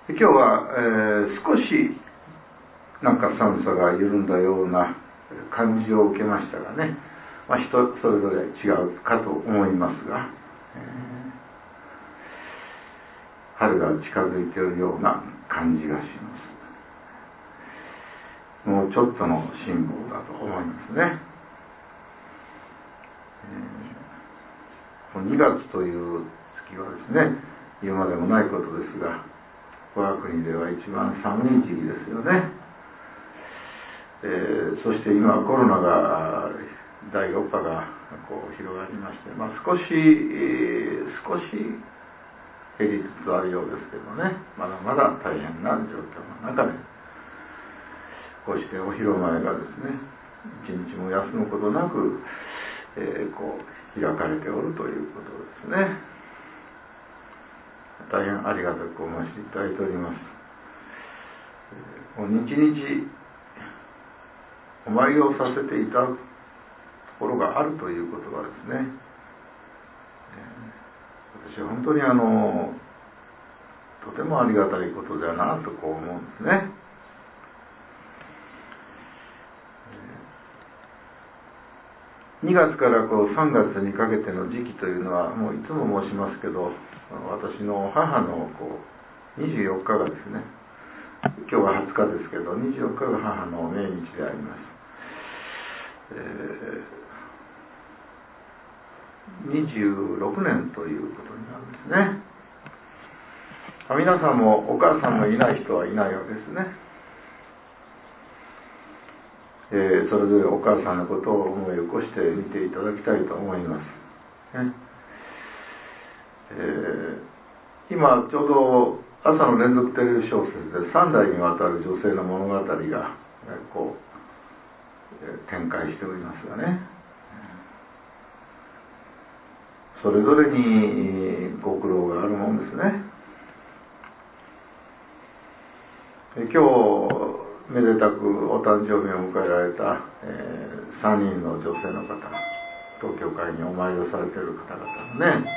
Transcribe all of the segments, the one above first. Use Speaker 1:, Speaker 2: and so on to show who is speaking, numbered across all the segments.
Speaker 1: 今日は、少しなんか寒さが緩んだような感じを受けましたがね、人それぞれ違うかと思いますが、春が近づいているような感じがします。もうちょっとの辛抱だと思いますね。2月という月はですね、言うまでもないことですが、我が国では一番寒い時期ですよね。そして今コロナが第6波が広がりまして、少し減りつつあるようですけどね、まだまだ大変な状況の中で、こうしてお披露前がですね、一日も休むことなく、開かれておるということですね。大変ありがたく思わせていただいております。日々お参りをさせていただくところがあるということはですね、私は本当にとてもありがたいことだなと思うんですね。2月から3月にかけての時期というのは、もういつも申しますけど、私の母の24日がですね、今日は20日ですけど、24日が母の命日であります。26年ということになるんですね。皆さんもお母さんのいない人はいないわけですね。それぞれお母さんのことを思い起こして見ていただきたいと思います。今ちょうど朝の連続テレビ小説で3代にわたる女性の物語が展開しておりますがね、それぞれにご苦労があるもんですね。今日めでたくお誕生日を迎えられた、3人の女性の方、東京会にお参りをされている方々のね、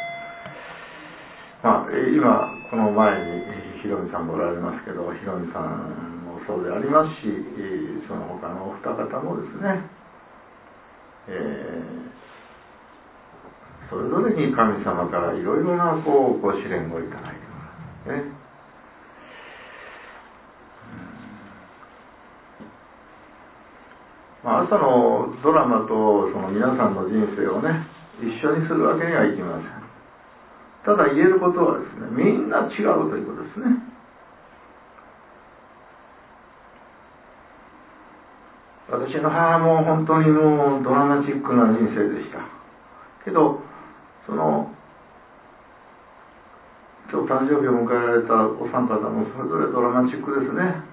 Speaker 1: 今この前にひろみさんもおられますけど、ひろみさんもそうでありますし、その他のお二方もですね、それぞれに神様からいろいろなご試練をいただいていますね。朝のドラマとその皆さんの人生をね、一緒にするわけにはいきません。ただ言えることはですね、みんな違うということですね。私の母も本当にもうドラマチックな人生でした。けど、今日誕生日を迎えられたお三方もそれぞれドラマチックですね。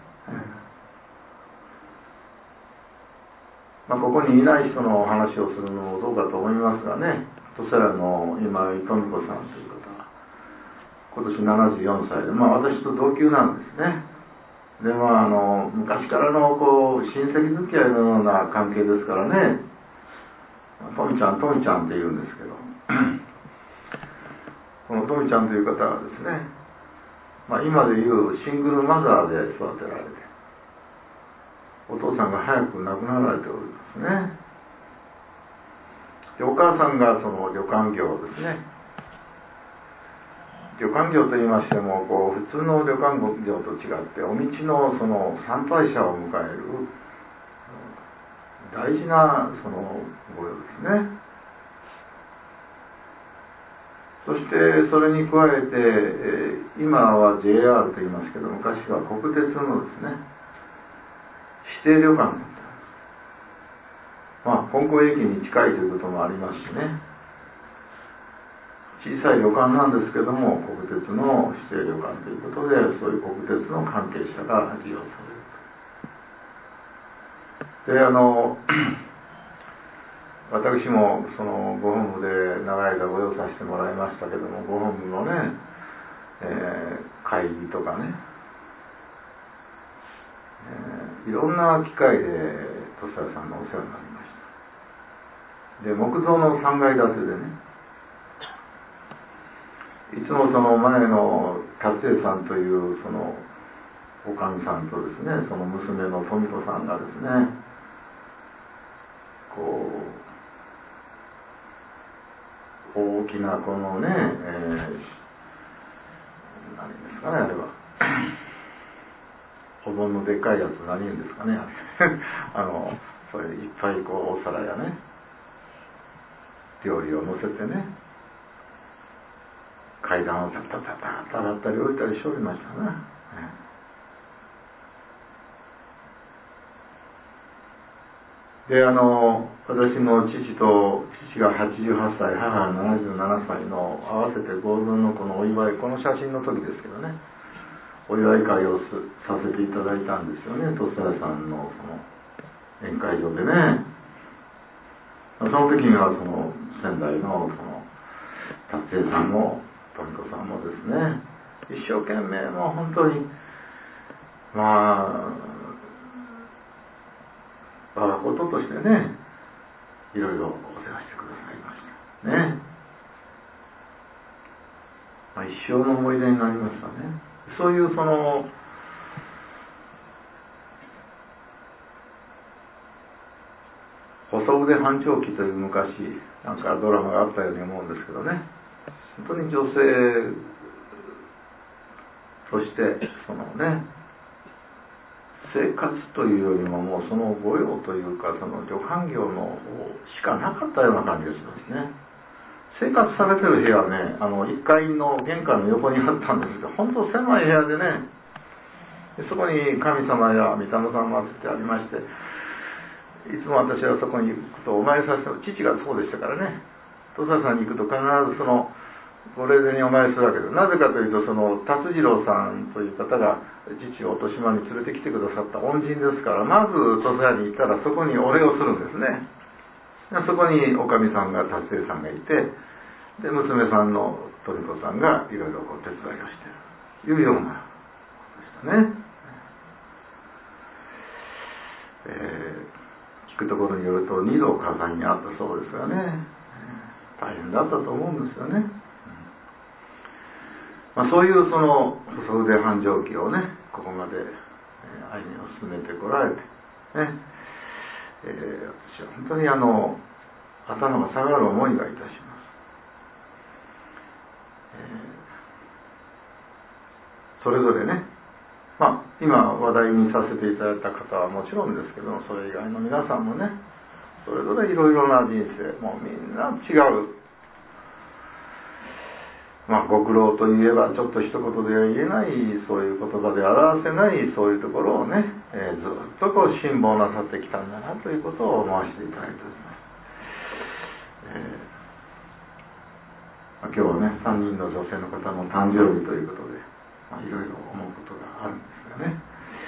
Speaker 1: ここにいない人の話をするのもどうかと思いますがね、土佐屋の今井富子さんという方、今年74歳で、私と同級なんですね。で昔からの親戚付き合いのような関係ですからね、トミちゃんって言うんですけどこのトミちゃんという方はですね、今でいうシングルマザーで育てられて、お父さんが早く亡くなられておりますね。でお母さんがその旅館業ですね。旅館業といいましても普通の旅館業と違ってお道のその参拝者を迎える大事なその御用ですね。そしてそれに加えて、今は JR と言いますけど、昔は国鉄のですね、指定旅館だった。金光駅に近いということもありますしね、小さい旅館なんですけども、国鉄の指定旅館ということで、そういう国鉄の関係者が利用される。で、私もそのご本部で長い間ご用させてもらいましたけども、ご本部のね、会議とかね、いろんな機会で土佐屋さんのお世話になりました。で、木造の3階建てでね、いつもその前の達成さんというそのおかみさんとですね、その娘の富子さんがですね、こう大きなこのね、何ですかね、あれはお盆のでっかいやつ何言うんですかねそれいっぱいこうお皿やね料理を乗せてね、階段をタタタタタ上がったり降りたりしておりましたな、で私の父が88歳、母が77歳の合わせて合同のこのお祝い、この写真の時ですけどね、お祝い会をさせていただいたんですよね、とっさやさんのその宴会場でね。その時にはその仙台のその達成さんも富子さんもですね、一生懸命もう本当に我がこととしてね、いろいろお世話してくださいましたね。一生の思い出になりましたね。そういうその細腕反調期という昔なんかドラマがあったように思うんですけどね、本当に女性としてそのね、生活というよりももうその御用というかその旅館業の方しかなかったような感じがしますね。生活されてる部屋はね、1階の玄関の横にあったんですけど、本当狭い部屋でね、そこに神様や御霊さんが祀ってありまして、いつも私はそこに行くとお参りさせて、父がそうでしたからね、土佐さんに行くと必ずそのご霊前にお参りするわけです。なぜかというと、その達次郎さんという方が父を豊島に連れてきてくださった恩人ですから、まず土佐屋に行ったらそこにお礼をするんですね。そこにおかみさんが達成さんがいて、で娘さんの富子さんがいろいろ手伝いをしているいうようなことでしたね。聞くところによると2度火災にあったそうですがね、大変だったと思うんですよね。そういうその細腕繁盛期をね、ここまで歩みを進めてこられてね、私は本当に頭が下がる思いがいたします。それぞれね、今話題にさせていただいた方はもちろんですけども、それ以外の皆さんもね、それぞれいろいろな人生、もうみんな違う、ご苦労といえばちょっと一言では言えない、そういう言葉で表せないそういうところをね、ずっとこう辛抱なさってきたんだなということを思わせていただいております。今日はね、3人の女性の方の誕生日ということで、いろいろ思うことがあるんですがね、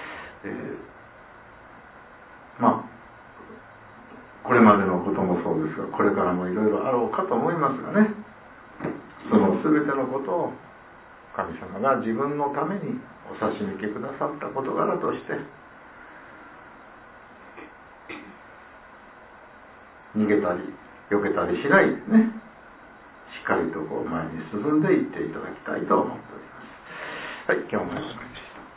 Speaker 1: これまでのこともそうですが、これからもいろいろあろうかと思いますがね、その全てのことを神様が自分のためにお差し向けくださった事柄として、逃げたり避けたりしないでね、しっかりとこう前に進んでいっていただきたいと思っております。はい、今日も